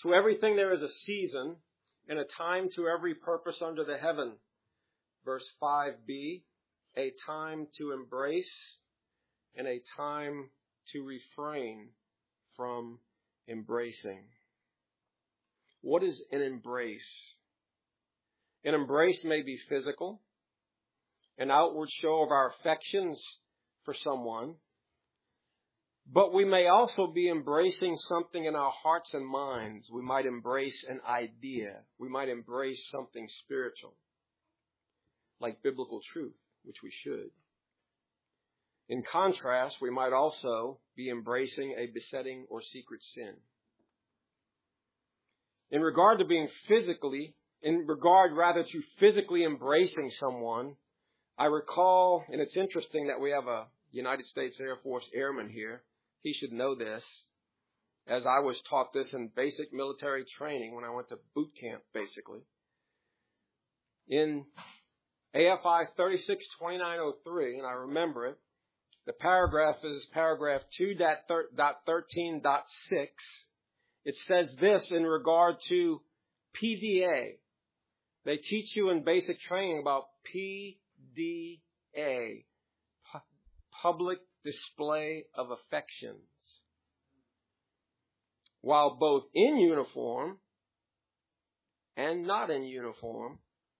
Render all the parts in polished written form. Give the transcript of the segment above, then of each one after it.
To everything there is a season, and a time to every purpose under the heaven. Verse 5b, a time to embrace and a time to refrain from embracing. What is an embrace? An embrace may be physical, an outward show of our affections for someone, but we may also be embracing something in our hearts and minds. We might embrace an idea. We might embrace something spiritual, like biblical truth, which we should. In contrast, we might also be embracing a besetting or secret sin. In regard to physically embracing someone, I recall, and it's interesting that we have a United States Air Force airman here. He should know this, as I was taught this in basic military training when I went to boot camp, basically. In AFI 362903, and I remember it, the paragraph is paragraph 2.13.6. It says this in regard to PDA. They teach you in basic training about PDA, public display of affections. While both in uniform and not in uniform,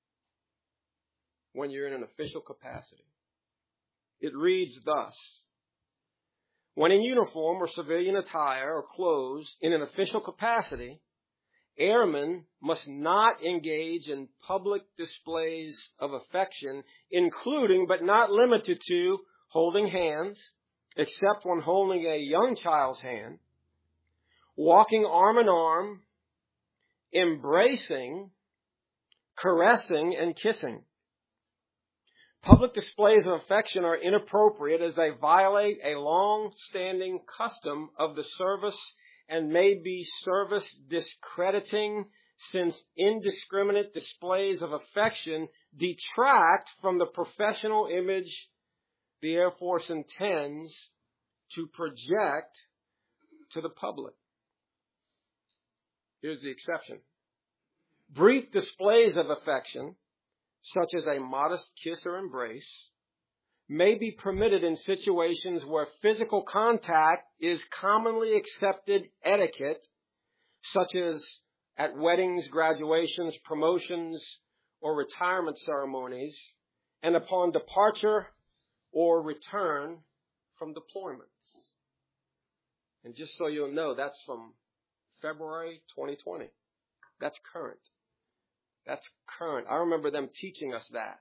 when you're in an official capacity. It reads thus: when in uniform or civilian attire or clothes in an official capacity, airmen must not engage in public displays of affection, including but not limited to holding hands, except when holding a young child's hand, walking arm in arm, embracing, caressing, and kissing. Public displays of affection are inappropriate as they violate a long-standing custom of the service and may be service discrediting, since indiscriminate displays of affection detract from the professional image the Air Force intends to project to the public. Here's the exception. Brief displays of affection, such as a modest kiss or embrace, may be permitted in situations where physical contact is commonly accepted etiquette, such as at weddings, graduations, promotions, or retirement ceremonies, and upon departure or return from deployments. And just so you'll know, that's from February 2020. That's current. That's current. I remember them teaching us that.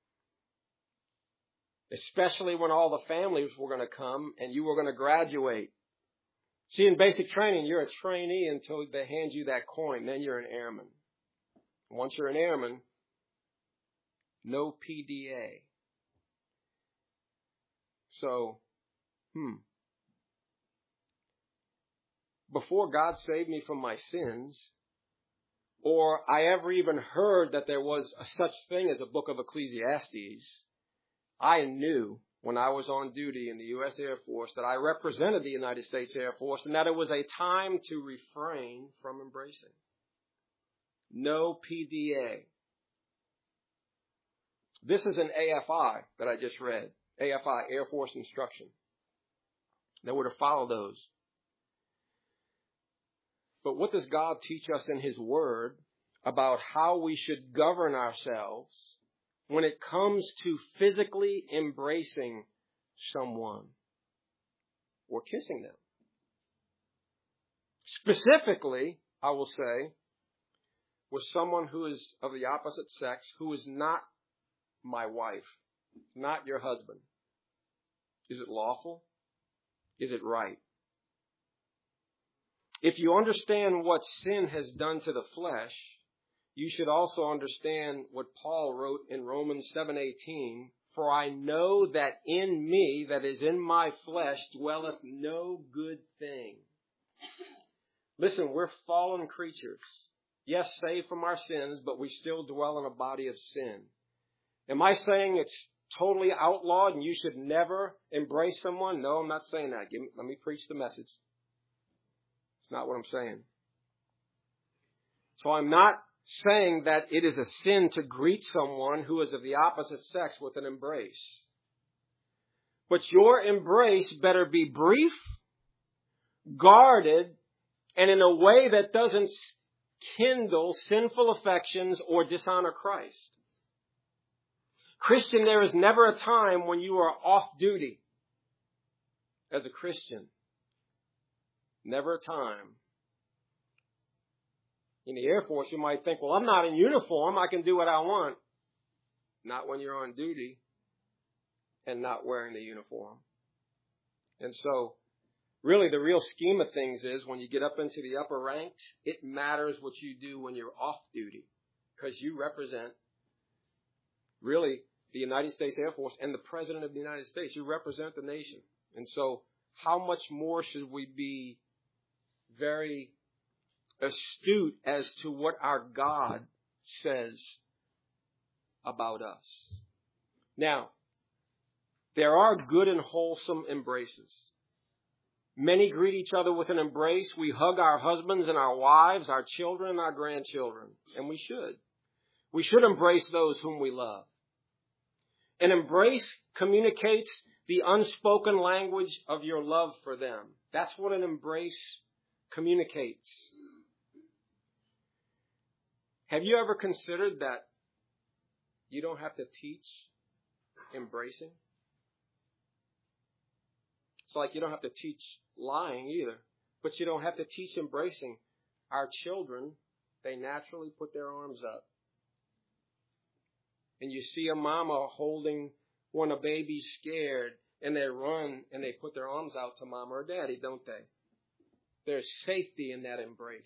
Especially when all the families were going to come and you were going to graduate. See, in basic training, you're a trainee until they hand you that coin. Then you're an airman. Once you're an airman, no PDA. So, before God saved me from my sins, or I ever even heard that there was a such thing as a book of Ecclesiastes, I knew when I was on duty in the U.S. Air Force that I represented the United States Air Force and that it was a time to refrain from embracing. No PDA. This is an AFI that I just read. AFI, Air Force Instruction. They were to follow those. But what does God teach us in His Word about how we should govern ourselves when it comes to physically embracing someone or kissing them? Specifically, I will say, with someone who is of the opposite sex, who is not my wife, not your husband. Is it lawful? Is it right? If you understand what sin has done to the flesh, you should also understand what Paul wrote in Romans 7:18. For I know that in me, that is in my flesh, dwelleth no good thing. Listen, we're fallen creatures. Yes, saved from our sins, but we still dwell in a body of sin. Am I saying it's totally outlawed and you should never embrace someone? No, I'm not saying that. Let me preach the message. It's not what I'm saying. So I'm not saying that it is a sin to greet someone who is of the opposite sex with an embrace. But your embrace better be brief, guarded, and in a way that doesn't kindle sinful affections or dishonor Christ. Christian, there is never a time when you are off duty as a Christian. Never a time. In the Air Force, you might think, well, I'm not in uniform. I can do what I want. Not when you're on duty and not wearing the uniform. And so, really, the real scheme of things is when you get up into the upper ranks, it matters what you do when you're off duty, because you represent, really, the United States Air Force and the President of the United States. You represent the nation. And so, how much more should we be very astute as to what our God says about us? Now, there are good and wholesome embraces. Many greet each other with an embrace. We hug our husbands and our wives, our children and our grandchildren. And we should. We should embrace those whom we love. An embrace communicates the unspoken language of your love for them. That's what an embrace communicates. Have you ever considered that you don't have to teach embracing? It's like you don't have to teach lying either, but you don't have to teach embracing. Our children, they naturally put their arms up. And you see a mama holding when a baby's scared, and they run and they put their arms out to mama or daddy, don't they? There's safety in that embrace.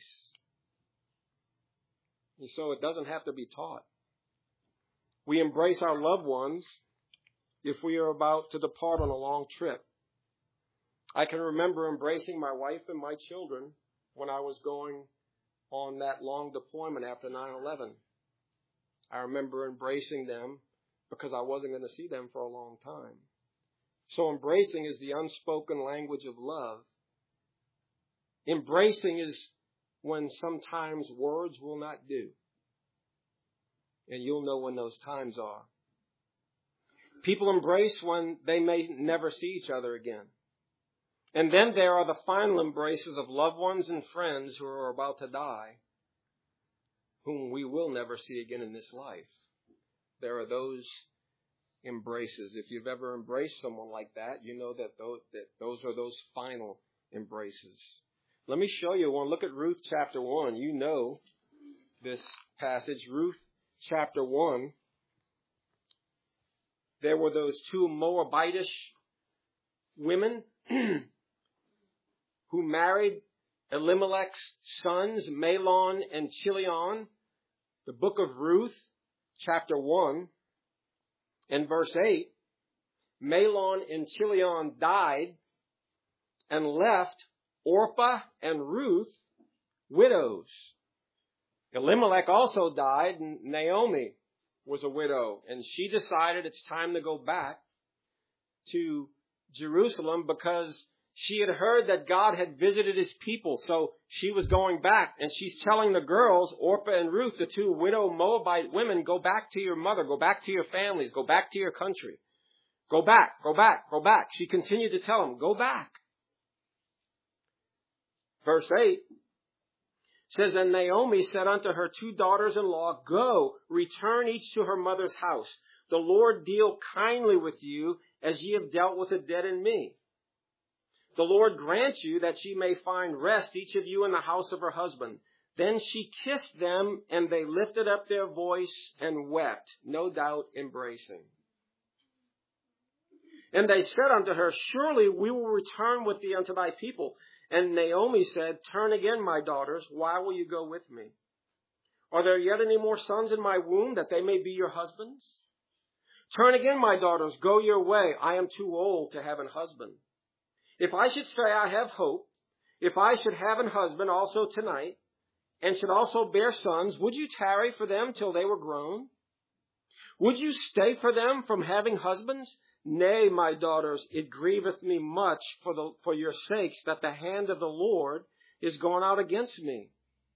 And so it doesn't have to be taught. We embrace our loved ones if we are about to depart on a long trip. I can remember embracing my wife and my children when I was going on that long deployment after 9/11. I remember embracing them because I wasn't going to see them for a long time. So embracing is the unspoken language of love. Embracing is when sometimes words will not do. And you'll know when those times are. People embrace when they may never see each other again. And then there are the final embraces of loved ones and friends who are about to die, whom we will never see again in this life. There are those embraces. If you've ever embraced someone like that, you know that those are those final embraces. Let me show you one. Look at Ruth chapter 1. You know this passage. Ruth chapter 1. There were those two Moabitish women who married Elimelech's sons, Mahlon and Chilion. The book of Ruth, chapter 1, and verse 8, Mahlon and Chilion died and left Orpah and Ruth widows. Elimelech also died, and Naomi was a widow, and she decided it's time to go back to Jerusalem because she had heard that God had visited his people, so she was going back. And she's telling the girls, Orpah and Ruth, the two widow Moabite women, go back to your mother, go back to your families, go back to your country. Go back, go back, go back. She continued to tell them, go back. Verse 8 says, and Naomi said unto her two daughters-in-law, go, return each to her mother's house. The Lord deal kindly with you as ye have dealt with the dead and me. The Lord grant you that she may find rest, each of you in the house of her husband. Then she kissed them, and they lifted up their voice and wept, no doubt embracing. And they said unto her, surely we will return with thee unto thy people. And Naomi said, turn again, my daughters, why will you go with me? Are there yet any more sons in my womb, that they may be your husbands? Turn again, my daughters, go your way. I am too old to have an husband. If I should say I have hope, if I should have an husband also tonight, and should also bear sons, would you tarry for them till they were grown? Would you stay for them from having husbands? Nay, my daughters, it grieveth me much for your sakes that the hand of the Lord is gone out against me.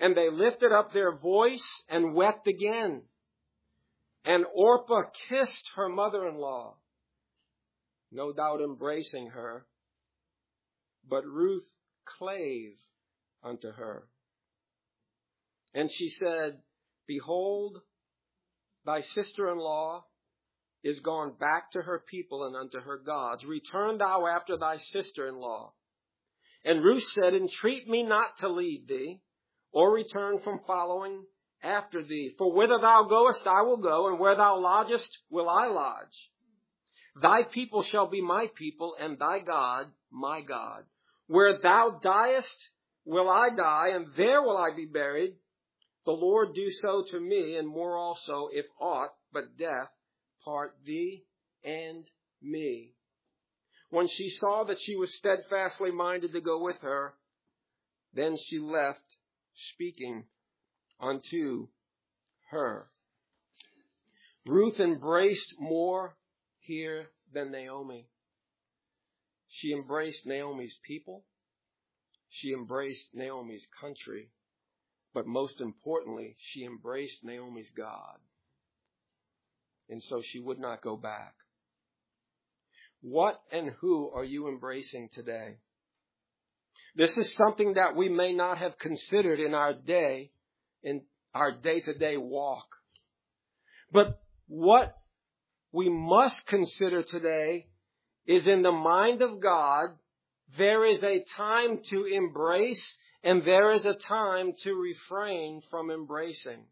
And they lifted up their voice and wept again. And Orpah kissed her mother-in-law, no doubt embracing her. But Ruth clave unto her. And she said, Behold, thy sister-in-law is gone back to her people and unto her gods. Return thou after thy sister-in-law. And Ruth said, Entreat me not to leave thee, or return from following after thee. For whither thou goest, I will go, and where thou lodgest, will I lodge. Thy people shall be my people, and thy God, my God. Where thou diest, will I die, and there will I be buried. The Lord do so to me, and more also, if aught but death part thee and me. When she saw that she was steadfastly minded to go with her, then she left, speaking unto her. Ruth embraced more here than Naomi. She embraced Naomi's people. She embraced Naomi's country. But most importantly, she embraced Naomi's God. And so she would not go back. What and who are you embracing today? This is something that we may not have considered in our day-to-day walk. But what we must consider today is, in the mind of God, there is a time to embrace and there is a time to refrain from embracing.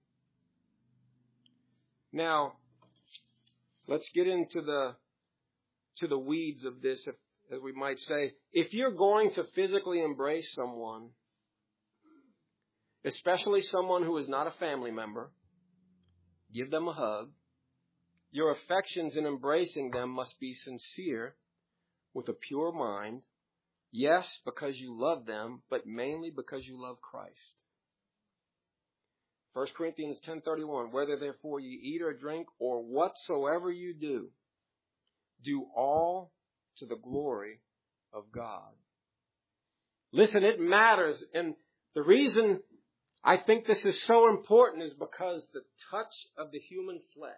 Now, let's get into the weeds of this, as we might say. If you're going to physically embrace someone, especially someone who is not a family member, give them a hug. Your affections in embracing them must be sincere, with a pure mind. Yes, because you love them, but mainly because you love Christ. 1 Corinthians 10:31, whether therefore ye eat or drink or whatsoever you do, do all to the glory of God. Listen, it matters. And the reason I think this is so important is because the touch of the human flesh.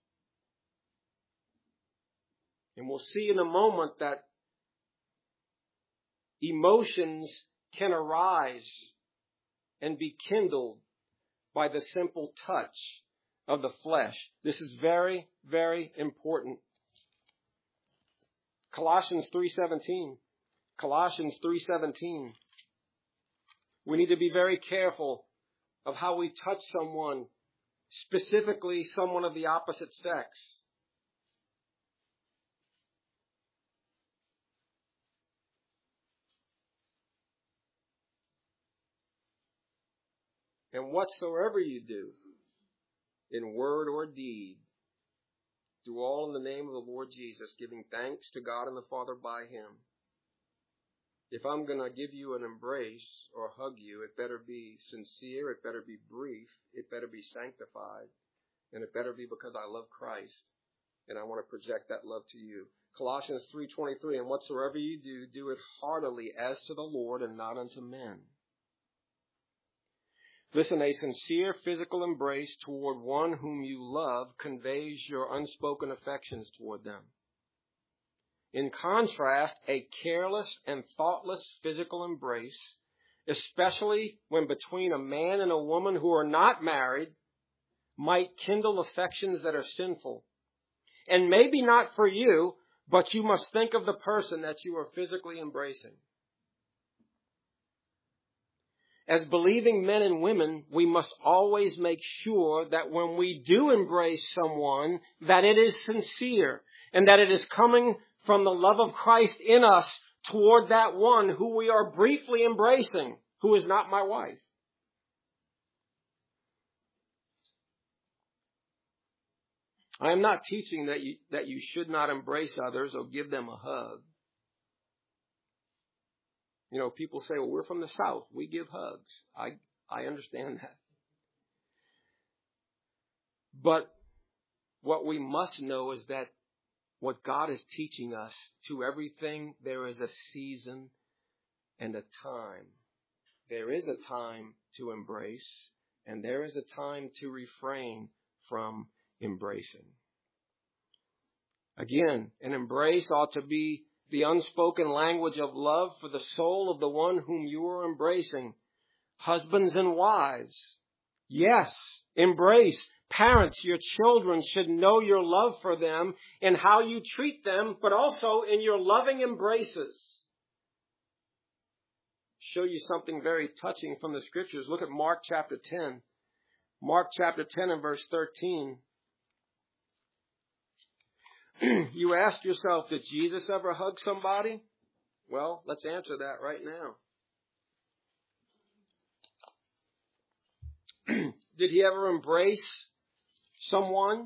And we'll see in a moment that emotions can arise and be kindled by the simple touch of the flesh. This is very, very important. Colossians 3:17. Colossians 3:17. We need to be very careful of how we touch someone, specifically someone of the opposite sex. And whatsoever you do, in word or deed, do all in the name of the Lord Jesus, giving thanks to God and the Father by Him. If I'm going to give you an embrace or hug you, it better be sincere, it better be brief, it better be sanctified, and it better be because I love Christ, and I want to project that love to you. Colossians 3:23, and whatsoever you do, do it heartily as to the Lord and not unto men. Listen, a sincere physical embrace toward one whom you love conveys your unspoken affections toward them. In contrast, a careless and thoughtless physical embrace, especially when between a man and a woman who are not married, might kindle affections that are sinful. And maybe not for you, but you must think of the person that you are physically embracing. As believing men and women, we must always make sure that when we do embrace someone, that it is sincere and that it is coming from the love of Christ in us toward that one who we are briefly embracing, who is not my wife. I am not teaching that you should not embrace others or give them a hug. You know, people say, well, we're from the South. We give hugs. I understand that. But what we must know is that what God is teaching us, to everything there is a season and a time. there is a time to embrace, and there is a time to refrain from embracing. Again, an embrace ought to be the unspoken language of love for the soul of the one whom you are embracing. Husbands and wives, yes, embrace. Parents, your children should know your love for them and how you treat them, but also in your loving embraces. Show you something very touching from the Scriptures. Look at Mark chapter 10. Mark chapter 10 and verse 13. You ask yourself, did Jesus ever hug somebody? Well, let's answer that right now. Did he ever embrace someone?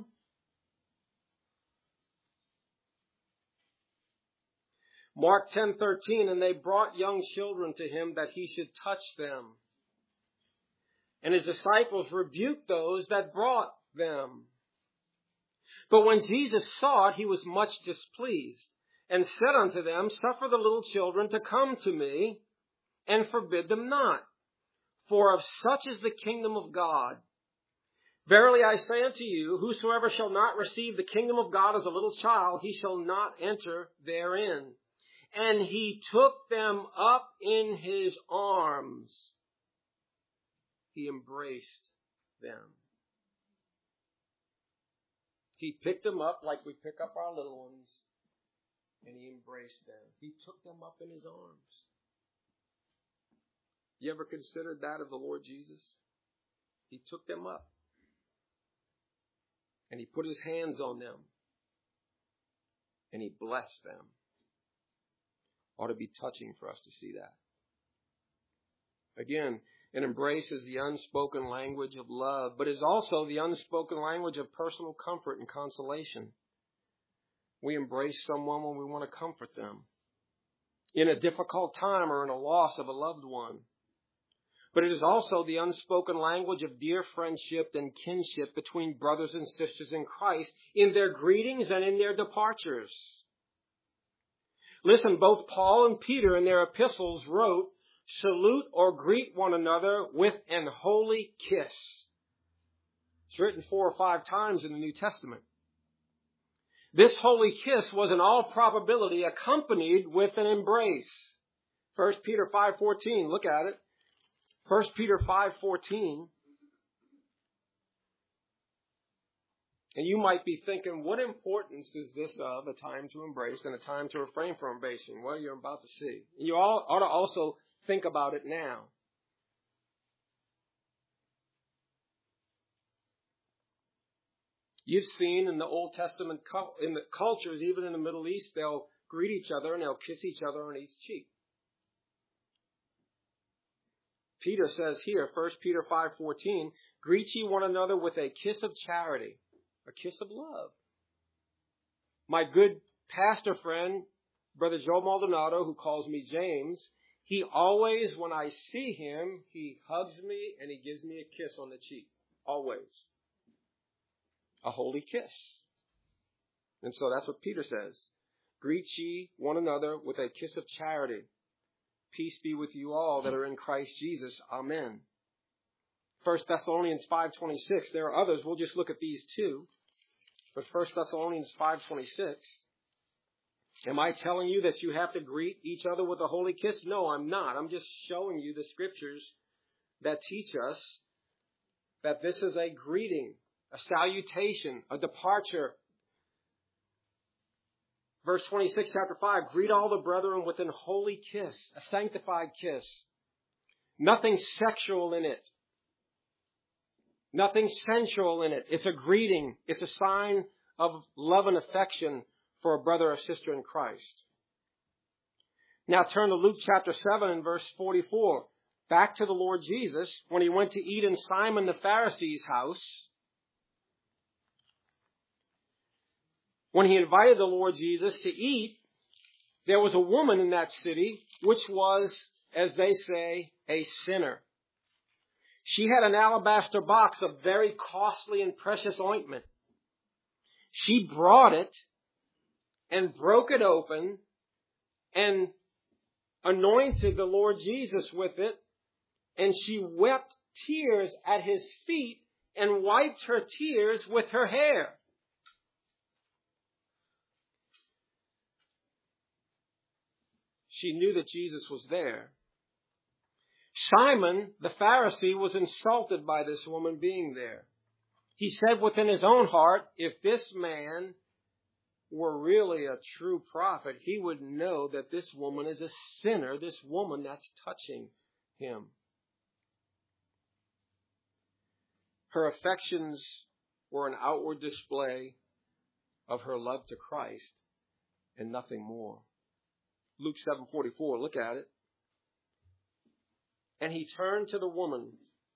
Mark 10:13, and they brought young children to him that he should touch them. And his disciples rebuked those that brought them. But when Jesus saw it, he was much displeased, and said unto them, Suffer the little children to come to me, and forbid them not. For of such is the kingdom of God. Verily I say unto you, whosoever shall not receive the kingdom of God as a little child, he shall not enter therein. And he took them up in his arms. He embraced them. He picked them up like we pick up our little ones, and he embraced them. He took them up in his arms. You ever considered that of the Lord Jesus? He took them up, and he put his hands on them, and he blessed them. Ought to be touching for us to see that. Again, an embrace is the unspoken language of love, but is also the unspoken language of personal comfort and consolation. We embrace someone when we want to comfort them in a difficult time or in a loss of a loved one. But it is also the unspoken language of dear friendship and kinship between brothers and sisters in Christ in their greetings and in their departures. Listen, both Paul and Peter in their epistles wrote, salute or greet one another with an holy kiss. It's written 4 or 5 times in the New Testament. This holy kiss was in all probability accompanied with an embrace. 1 Peter 5:14, look at it. 1 Peter 5:14. And you might be thinking, what importance is this of a time to embrace and a time to refrain from embracing? Well, you're about to see. You all ought to also think about it now. You've seen in the Old Testament, in the cultures, even in the Middle East, they'll greet each other and they'll kiss each other on each cheek. Peter says here, 1 Peter 5:14, greet ye one another with a kiss of charity, a kiss of love. My good pastor friend, Brother Joe Maldonado, who calls me James, he always, when I see him, he hugs me and he gives me a kiss on the cheek. Always. A holy kiss. And so that's what Peter says. Greet ye one another with a kiss of charity. Peace be with you all that are in Christ Jesus. Amen. 1 Thessalonians 5:26. There are others. We'll just look at these two. But 1 Thessalonians 5:26. Am I telling you that you have to greet each other with a holy kiss? No, I'm not. I'm just showing you the scriptures that teach us that this is a greeting, a salutation, a departure. Verse 26, chapter 5, greet all the brethren with an holy kiss, a sanctified kiss. Nothing sexual in it. Nothing sensual in it. It's a greeting. It's a sign of love and affection for a brother or sister in Christ. Now turn to Luke chapter 7 and verse 44. Back to the Lord Jesus when he went to eat in Simon the Pharisee's house. When he invited the Lord Jesus to eat, there was a woman in that city which was, as they say, a sinner. She had an alabaster box of very costly and precious ointment. She brought it and broke it open and anointed the Lord Jesus with it and she wept tears at his feet and wiped her tears with her hair. She knew that Jesus was there. Simon, the Pharisee, was insulted by this woman being there. He said within his own heart, if this man were really a true prophet, he would know that this woman is a sinner, this woman that's touching him. Her affections were an outward display of her love to Christ and nothing more. Luke 7:44, look at it. And he turned to the woman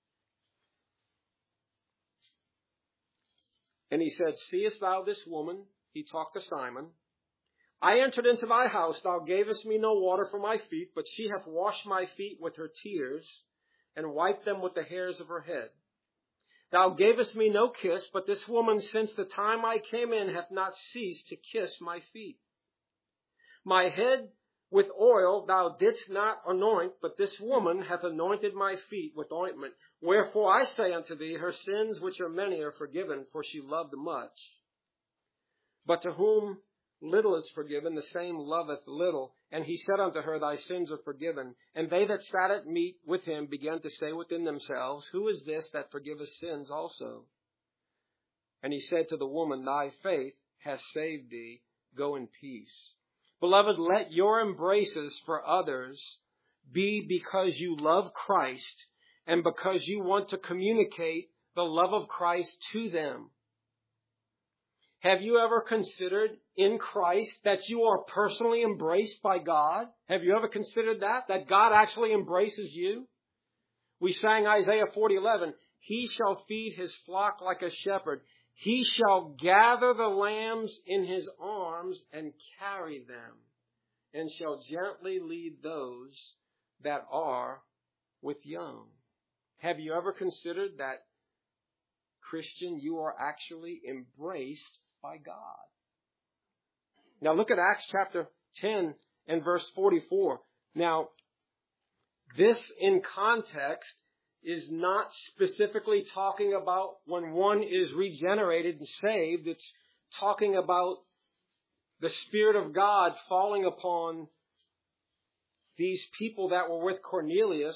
and he said, seest thou this woman? He talked to Simon. I entered into thy house. Thou gavest me no water for my feet, but she hath washed my feet with her tears and wiped them with the hairs of her head. Thou gavest me no kiss, but this woman since the time I came in hath not ceased to kiss my feet. My head with oil thou didst not anoint, but this woman hath anointed my feet with ointment. Wherefore I say unto thee, her sins which are many are forgiven, for she loved much. But to whom little is forgiven, the same loveth little. And he said unto her, thy sins are forgiven. And they that sat at meat with him began to say within themselves, who is this that forgiveth sins also? And he said to the woman, thy faith hath saved thee. Go in peace. Beloved, let your embraces for others be because you love Christ and because you want to communicate the love of Christ to them. Have you ever considered in Christ that you are personally embraced by God? Have you ever considered that God actually embraces you? We sang Isaiah 40:11, he shall feed his flock like a shepherd. He shall gather the lambs in his arms and carry them, and shall gently lead those that are with young. Have you ever considered that, Christian, you are actually embraced by God? Now look at Acts chapter 10 and verse 44. Now, this in context is not specifically talking about when one is regenerated and saved. It's talking about the Spirit of God falling upon these people that were with Cornelius,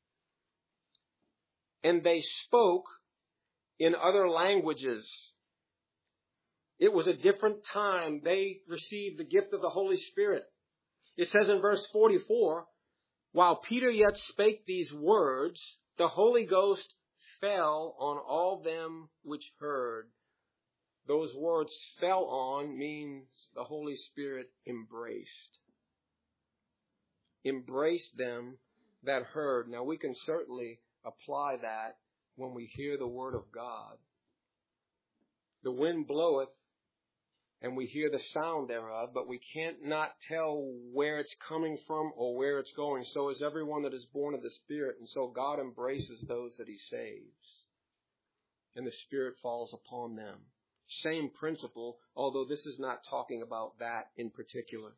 and they spoke in other languages. It was a different time. They received the gift of the Holy Spirit. It says in verse 44, while Peter yet spake these words, the Holy Ghost fell on all them which heard. Those words fell on means the Holy Spirit embraced. Embraced them that heard. Now we can certainly apply that when we hear the word of God. The wind bloweth, and we hear the sound thereof, but we can't not tell where it's coming from or where it's going. So is everyone that is born of the Spirit. And so God embraces those that he saves. And the Spirit falls upon them. Same principle, although this is not talking about that in particular.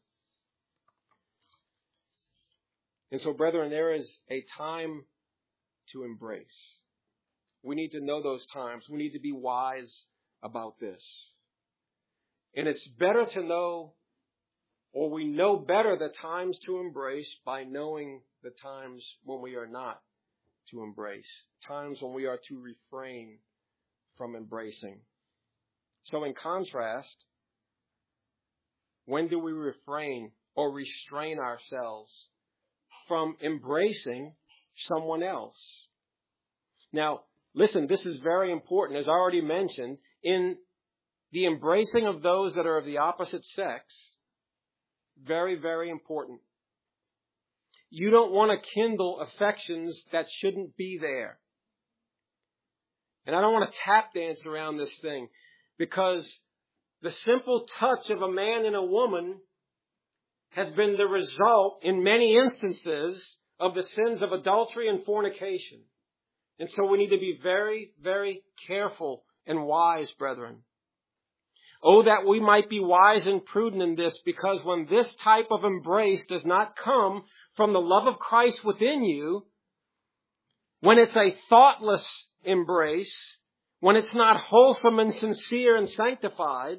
And so, brethren, there is a time to embrace. We need to know those times. We need to be wise about this. And it's better to know, or we know better the times to embrace by knowing the times when we are not to embrace. Times when we are to refrain from embracing. So in contrast, when do we refrain or restrain ourselves from embracing someone else? Now, listen, this is very important. As I already mentioned, in the embracing of those that are of the opposite sex, very, very important. You don't want to kindle affections that shouldn't be there. And I don't want to tap dance around this thing, because the simple touch of a man and a woman has been the result, in many instances, of the sins of adultery and fornication. And so we need to be very, very careful and wise, brethren. Oh, that we might be wise and prudent in this, because when this type of embrace does not come from the love of Christ within you, when it's a thoughtless embrace, when it's not wholesome and sincere and sanctified,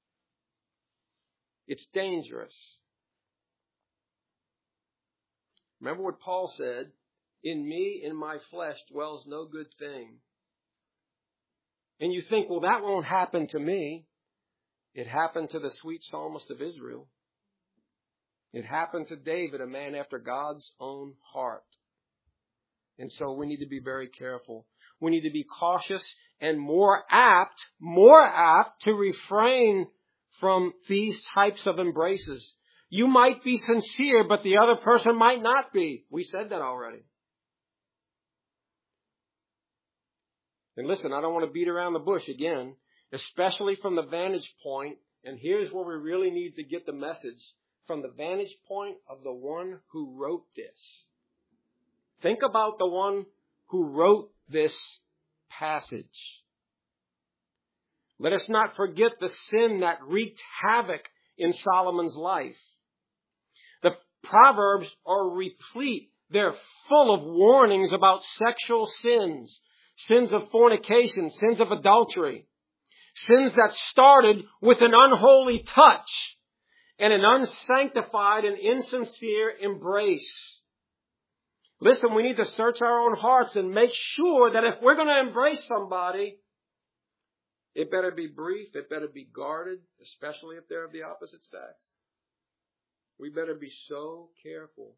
it's dangerous. Remember what Paul said, in me, in my flesh, dwells no good thing. And you think, well, that won't happen to me. It happened to the sweet psalmist of Israel. It happened to David, a man after God's own heart. And so we need to be very careful. We need to be cautious and more apt to refrain from these types of embraces. You might be sincere, but the other person might not be. We said that already. And listen, I don't want to beat around the bush again, especially from the vantage point, and here's where we really need to get the message, from the vantage point of the one who wrote this. Think about the one who wrote this passage. Let us not forget the sin that wreaked havoc in Solomon's life. The Proverbs are replete. They're full of warnings about sexual sins, sins of fornication, sins of adultery, sins that started with an unholy touch and an unsanctified and insincere embrace. Listen, we need to search our own hearts and make sure that if we're going to embrace somebody, it better be brief, it better be guarded, especially if they're of the opposite sex. We better be so careful.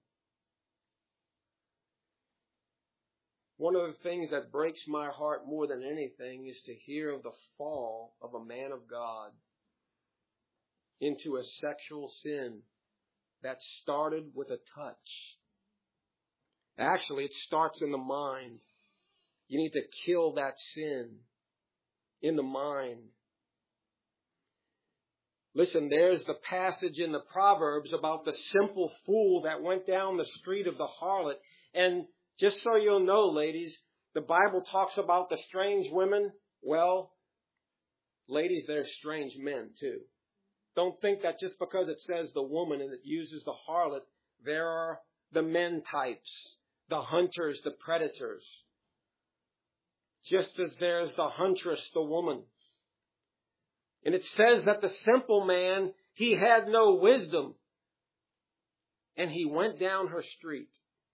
One of the things that breaks my heart more than anything is to hear of the fall of a man of God into a sexual sin that started with a touch. Actually, it starts in the mind. You need to kill that sin in the mind. Listen, there's the passage in the Proverbs about the simple fool that went down the street of the harlot. And just so you'll know, ladies, the Bible talks about the strange women. Well, ladies, there's strange men too. Don't think that just because it says the woman and it uses the harlot, there are the men types, the hunters, the predators. Just as there's the huntress, the woman. And it says that the simple man, he had no wisdom. And he went down her street.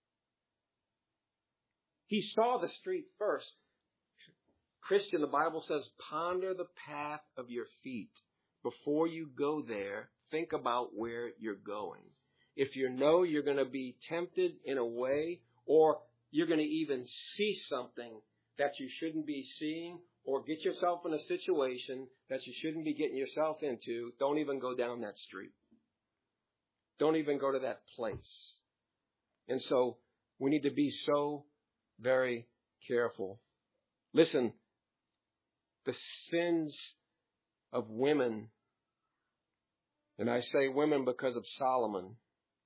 He saw the street first. Christian, the Bible says, ponder the path of your feet. Before you go there, think about where you're going. If you know you're going to be tempted in a way, or you're going to even see something that you shouldn't be seeing, or get yourself in a situation that you shouldn't be getting yourself into, don't even go down that street. Don't even go to that place. And so we need to be so very careful. Listen, the sins of women, and I say women because of Solomon,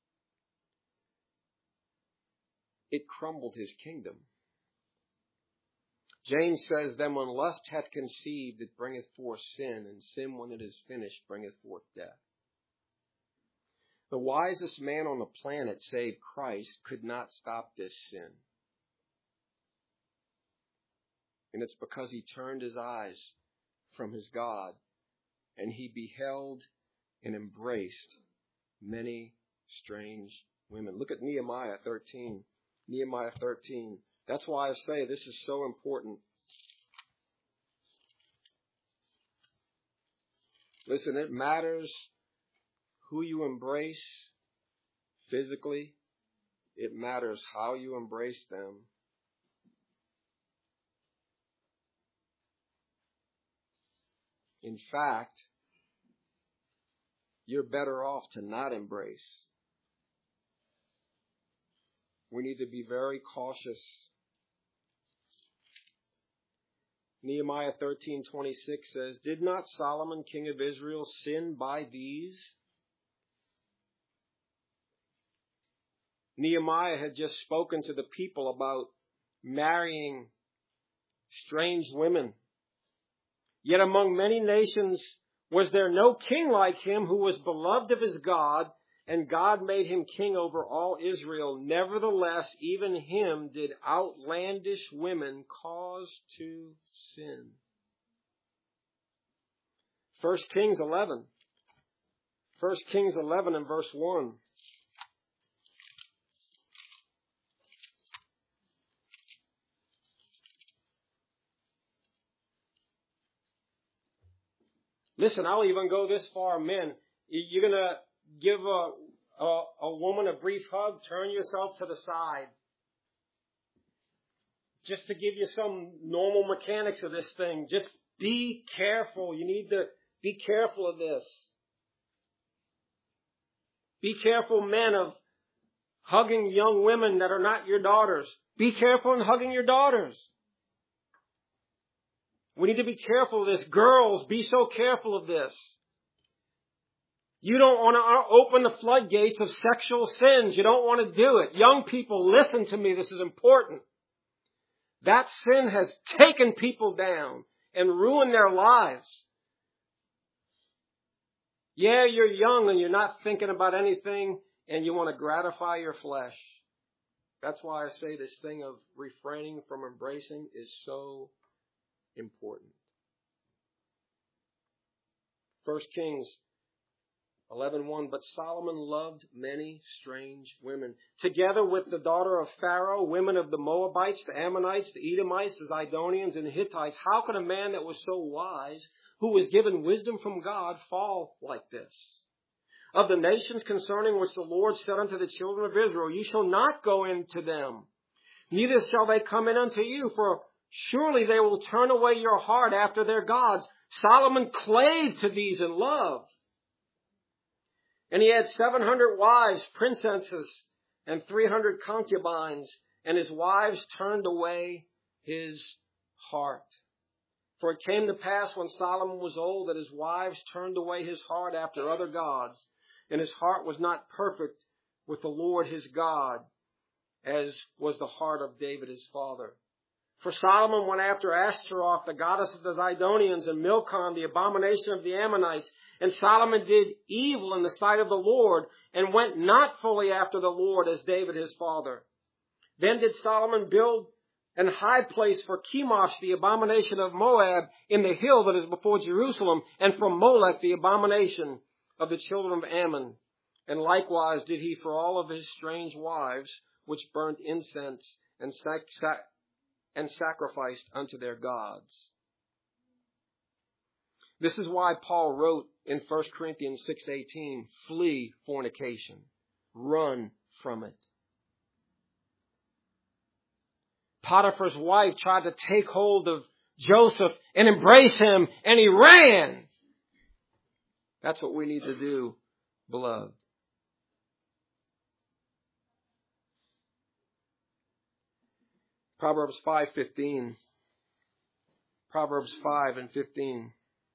it crumbled his kingdom. James says, then when lust hath conceived, it bringeth forth sin, and sin, when it is finished, bringeth forth death. The wisest man on the planet, save Christ, could not stop this sin. And it's because he turned his eyes from his God, and he beheld and embraced many strange women. Look at Nehemiah 13. Nehemiah 13. That's why I say this is so important. Listen, it matters who you embrace physically. It matters how you embrace them. In fact, you're better off to not embrace. We need to be very cautious. Nehemiah 13:26 says, did not Solomon, king of Israel, sin by these? Nehemiah had just spoken to the people about marrying strange women. Yet among many nations was there no king like him who was beloved of his God and God made him king over all Israel. Nevertheless, even him did outlandish women cause to sin. 1 Kings 11. 1 Kings 11 and verse 1. Listen, I'll even go this far, men. You're going to give a woman a brief hug, turn yourself to the side. Just to give you some normal mechanics of this thing. Just be careful. You need to be careful of this. Be careful, men, of hugging young women that are not your daughters. Be careful in hugging your daughters. We need to be careful of this. Girls, be so careful of this. You don't want to open the floodgates of sexual sins. You don't want to do it. Young people, listen to me. This is important. That sin has taken people down and ruined their lives. Yeah, you're young and you're not thinking about anything and you want to gratify your flesh. That's why I say this thing of refraining from embracing is so important. 1 Kings 11:1, but Solomon loved many strange women, together with the daughter of Pharaoh, women of the Moabites, the Ammonites, the Edomites, the Zidonians, and the Hittites. How could a man that was so wise, who was given wisdom from God, fall like this? Of the nations concerning which the Lord said unto the children of Israel, you shall not go into them, neither shall they come in unto you, for surely they will turn away your heart after their gods. Solomon clave to these in love. And he had 700 wives, princesses, and 300 concubines, and his wives turned away his heart. For it came to pass when Solomon was old that his wives turned away his heart after other gods, and his heart was not perfect with the Lord his God, as was the heart of David his father. For Solomon went after Ashtaroth, the goddess of the Zidonians, and Milcom, the abomination of the Ammonites. And Solomon did evil in the sight of the Lord, and went not fully after the Lord as David his father. Then did Solomon build an high place for Chemosh, the abomination of Moab, in the hill that is before Jerusalem, and for Molech, the abomination of the children of Ammon. And likewise did he for all of his strange wives, which burnt incense and sacrificed unto their gods. This is why Paul wrote in 1 Corinthians 6:18, flee fornication, run from it. Potiphar's wife tried to take hold of Joseph and embrace him, and he ran. That's what we need to do, beloved. Proverbs 5:15. Proverbs 5 and 15.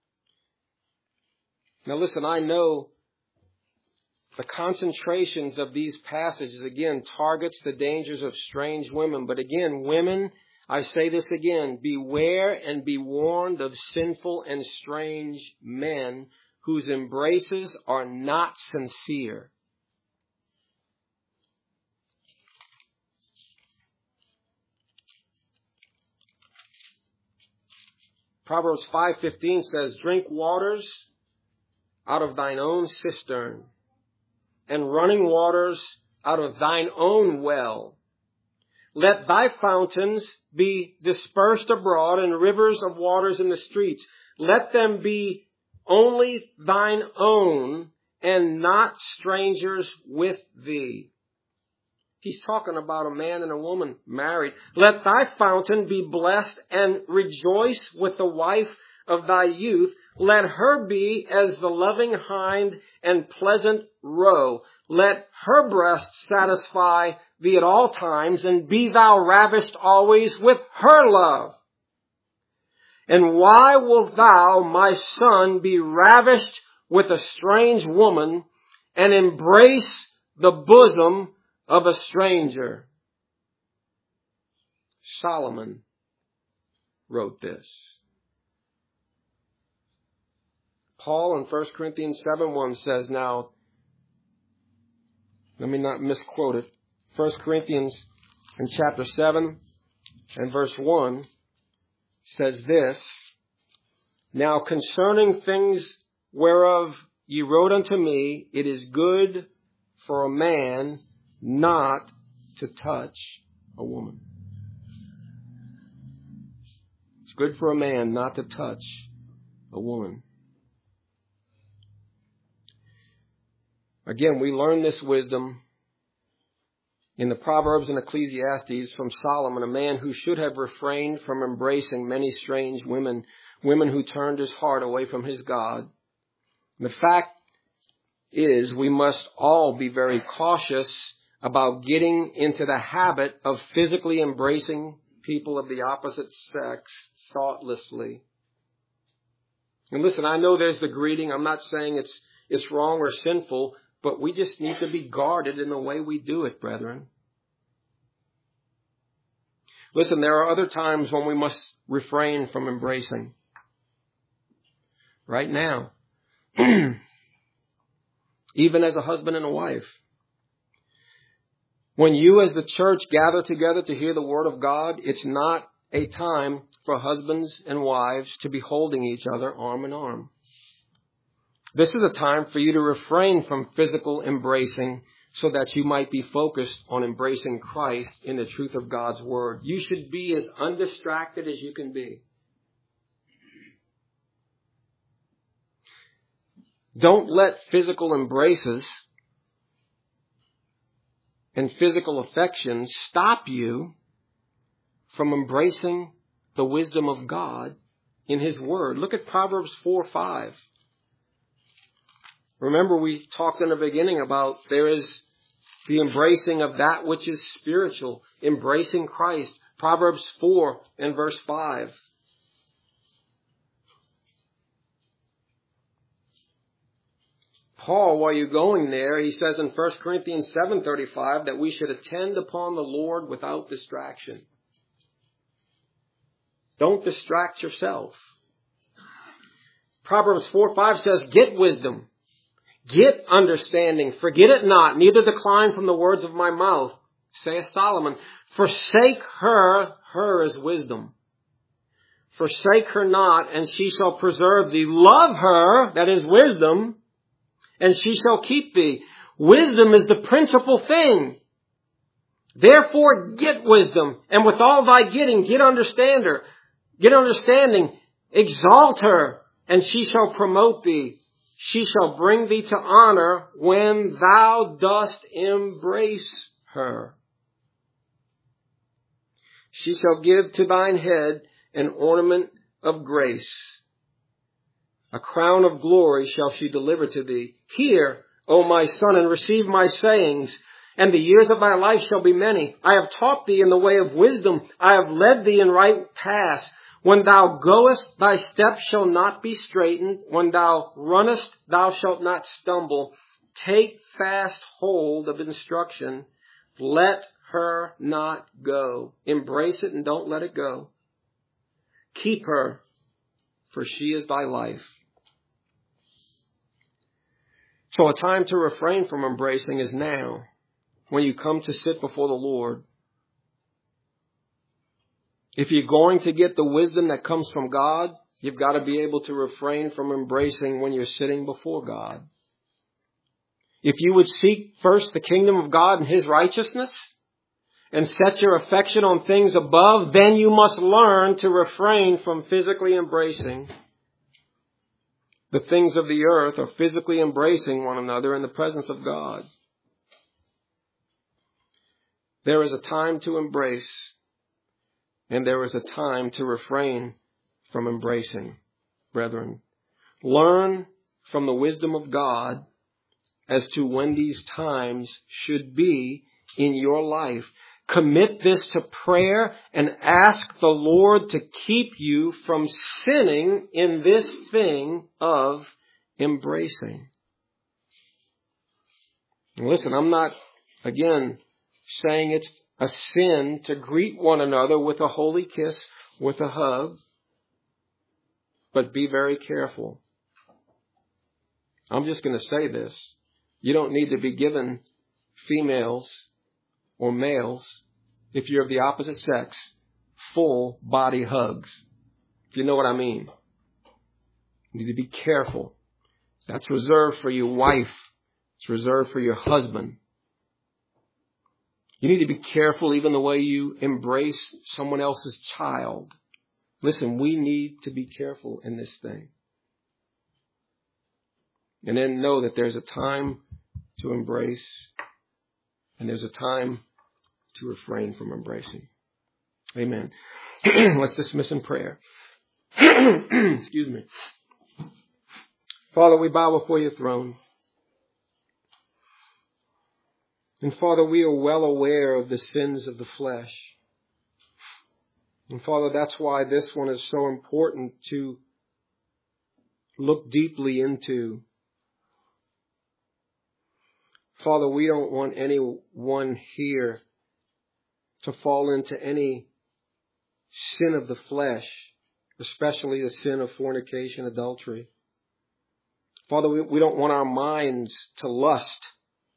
Now listen, I know the concentrations of these passages, again, targets the dangers of strange women. But again, women, I say this again, beware and be warned of sinful and strange men whose embraces are not sincere. Proverbs 5:15 says, drink waters out of thine own cistern, and running waters out of thine own well. Let thy fountains be dispersed abroad, and rivers of waters in the streets. Let them be only thine own, and not strangers with thee. He's talking about a man and a woman married. Let thy fountain be blessed, and rejoice with the wife of thy youth. Let her be as the loving hind and pleasant roe. Let her breast satisfy thee at all times, and be thou ravished always with her love. And why wilt thou, my son, be ravished with a strange woman, and embrace the bosom of a stranger? Solomon wrote this. Paul in 1 Corinthians 7:1 says, now, Let me not misquote it. 1 Corinthians in chapter 7 and verse 1 says this, Now concerning things whereof ye wrote unto me, it is good for a man not to touch a woman. It's good for a man not to touch a woman. Again, we learn this wisdom in the Proverbs and Ecclesiastes from Solomon, a man who should have refrained from embracing many strange women who turned his heart away from his God. The fact is, we must all be very cautious about getting into the habit of physically embracing people of the opposite sex thoughtlessly. And listen, I know there's the greeting. I'm not saying it's wrong or sinful, but we just need to be guarded in the way we do it, brethren. Listen, there are other times when we must refrain from embracing. Right now, even as a husband and a wife. When you as the church gather together to hear the word of God, it's not a time for husbands and wives to be holding each other arm in arm. This is a time for you to refrain from physical embracing so that you might be focused on embracing Christ in the truth of God's word. You should be as undistracted as you can be. Don't let physical embraces and physical affections stop you from embracing the wisdom of God in His Word. Look at Proverbs 4:5. Remember, we talked in the beginning about there is the embracing of that which is spiritual, embracing Christ. Proverbs 4 and verse 5. Paul, while you're going there, he says in 1 Corinthians 7:35 that we should attend upon the Lord without distraction. Don't distract yourself. Proverbs 4:5 says, Get wisdom, get understanding, forget it not, neither decline from the words of my mouth, saith Solomon. Forsake her is wisdom. Forsake her not, and she shall preserve thee. Love her, that is wisdom, and she shall keep thee. Wisdom is the principal thing. Therefore get wisdom, and with all thy getting, get understanding. Exalt her, and she shall promote thee. She shall bring thee to honor when thou dost embrace her. She shall give to thine head an ornament of grace. A crown of glory shall she deliver to thee. Hear, O my son, and receive my sayings, and the years of thy life shall be many. I have taught thee in the way of wisdom. I have led thee in right paths. When thou goest, thy steps shall not be straitened. When thou runnest, thou shalt not stumble. Take fast hold of instruction. Let her not go. Embrace it and don't let it go. Keep her, for she is thy life. So a time to refrain from embracing is now, when you come to sit before the Lord. If you're going to get the wisdom that comes from God, you've got to be able to refrain from embracing when you're sitting before God. If you would seek first the kingdom of God and His righteousness and set your affection on things above, then you must learn to refrain from physically embracing the things of the earth or physically embracing one another in the presence of God. There is a time to embrace, and there is a time to refrain from embracing, brethren. Learn from the wisdom of God as to when these times should be in your life. Commit this to prayer and ask the Lord to keep you from sinning in this thing of embracing. And listen, I'm not, again, saying it's a sin to greet one another with a holy kiss, with a hug, but be very careful. I'm just going to say this. You don't need to be given females or males, if you're of the opposite sex, full body hugs. If you know what I mean. You need to be careful. That's reserved for your wife. It's reserved for your husband. You need to be careful even the way you embrace someone else's child. Listen, we need to be careful in this thing. And then know that there's a time to embrace and there's a time to refrain from embracing. Amen. Let's dismiss in prayer. Excuse me. Father, we bow before your throne. And Father, we are well aware of the sins of the flesh. And Father, that's why this one is so important to look deeply into. Father, we don't want anyone here to fall into any sin of the flesh, especially the sin of fornication, adultery. Father, we don't want our minds to lust.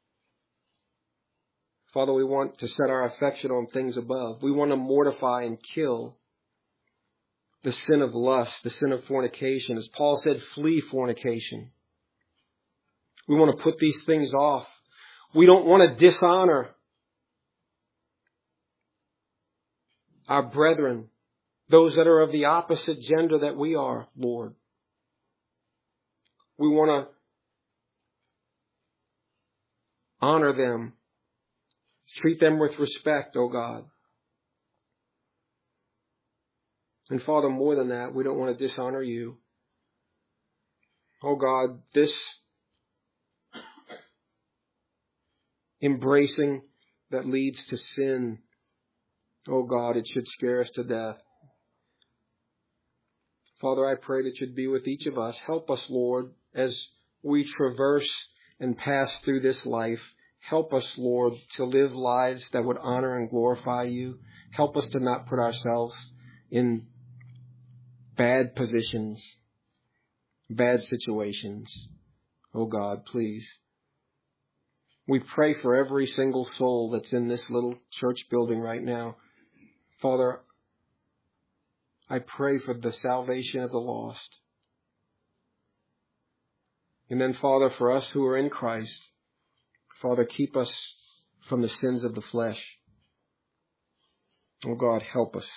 Father, we want to set our affection on things above. We want to mortify and kill the sin of lust, the sin of fornication. As Paul said, flee fornication. We want to put these things off. We don't want to dishonor our brethren, those that are of the opposite gender that we are, Lord. We want to honor them, treat them with respect, oh God. And Father, more than that, we don't want to dishonor you. Oh God, this embracing that leads to sin, oh God, it should scare us to death. Father, I pray that you'd be with each of us. Help us, Lord, as we traverse and pass through this life. Help us, Lord, to live lives that would honor and glorify you. Help us to not put ourselves in bad positions, bad situations. Oh God, please. We pray for every single soul that's in this little church building right now. Father, I pray for the salvation of the lost. And then, Father, for us who are in Christ, Father, keep us from the sins of the flesh. Oh God, help us.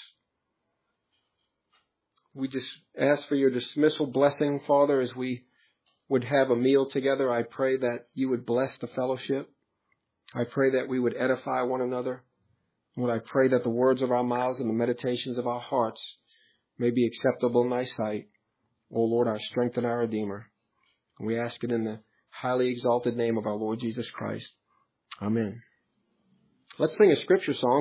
We just ask for your dismissal blessing, Father, as we would have a meal together. I pray that you would bless the fellowship. I pray that we would edify one another. Lord, I pray that the words of our mouths and the meditations of our hearts may be acceptable in thy sight. O Lord, our strength and our Redeemer. And we ask it in the highly exalted name of our Lord Jesus Christ. Amen. Let's sing a scripture song.